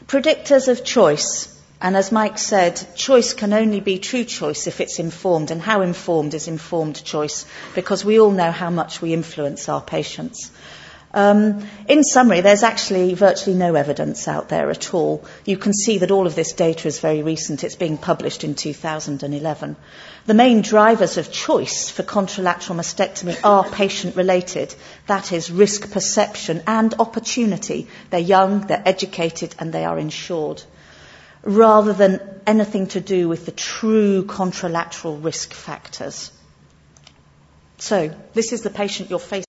Predictors of choice. And as Mike said, choice can only be true choice if it's informed. And how informed is informed choice? Because we all know how much we influence our patients. In summary, there's actually virtually no evidence out there at all. You can see that all of this data is very recent. It's being published in 2011. The main drivers of choice for contralateral mastectomy are patient-related. That is risk perception and opportunity. They're young, they're educated, and they are insured, rather than anything to do with the true contralateral risk factors. So, this is the patient you're facing.